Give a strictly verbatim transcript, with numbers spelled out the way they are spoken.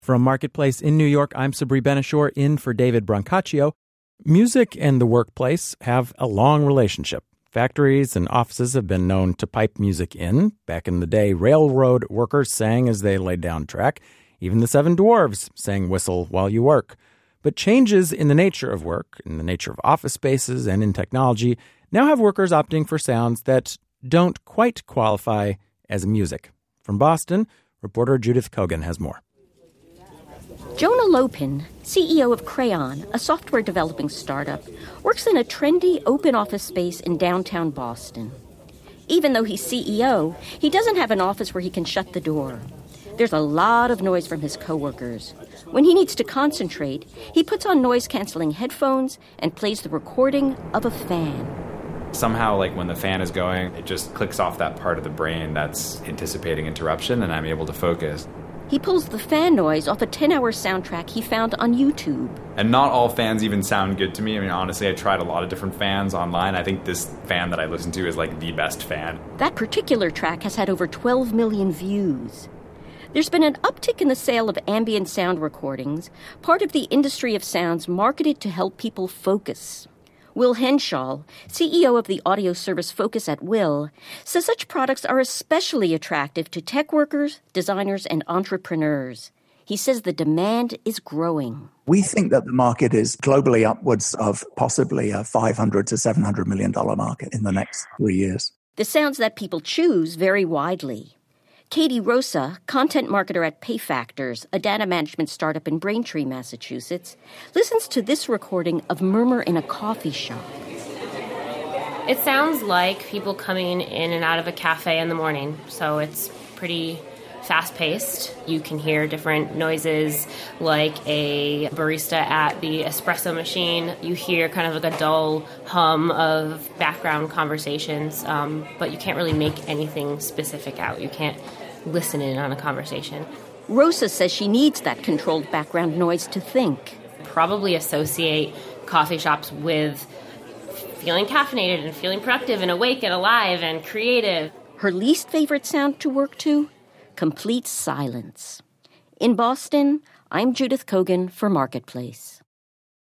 From Marketplace in New York, I'm Sabri Ben-Achour, in for David Brancaccio. Music and the workplace have a long relationship. Factories and offices have been known to pipe music in. Back in the day, railroad workers sang as they laid down track. Even the Seven Dwarves sang Whistle While You Work. But changes in the nature of work, in the nature of office spaces, and in technology now have workers opting for sounds that don't quite qualify as music. From Boston, reporter Judith Kogan has more. Jonah Lopin, C E O of Crayon, a software developing startup, works in a trendy open office space in downtown Boston. Even though he's C E O, he doesn't have an office where he can shut the door. There's a lot of noise from his coworkers. When he needs to concentrate, he puts on noise-canceling headphones and plays the recording of a fan. Somehow, like when the fan is going, it just clicks off that part of the brain that's anticipating interruption, and I'm able to focus. He pulls the fan noise off a ten-hour soundtrack he found on YouTube. And not all fans even sound good to me. I mean, honestly, I tried a lot of different fans online. I think this fan that I listen to is like the best fan. That particular track has had over twelve million views. There's been an uptick in the sale of ambient sound recordings, part of the industry of sounds marketed to help people focus. Will Henshaw, C E O of the audio service Focus at Will, says such products are especially attractive to tech workers, designers, and entrepreneurs. He says the demand is growing. We think that the market is globally upwards of possibly a five hundred to seven hundred million dollars market in the next three years. The sounds that people choose vary widely. Katie Rosa, content marketer at PayFactors, a data management startup in Braintree, Massachusetts, listens to this recording of Murmur in a Coffee Shop. It sounds like people coming in and out of a cafe in the morning, so it's pretty fast-paced. You can hear different noises like a barista at the espresso machine. You hear kind of like a dull hum of background conversations, um, but you can't really make anything specific out. You can't listen in on a conversation. Rosa says she needs that controlled background noise to think. Probably associate coffee shops with feeling caffeinated and feeling productive and awake and alive and creative. Her least favorite sound to work to? Complete silence. In Boston, I'm Judith Kogan for Marketplace.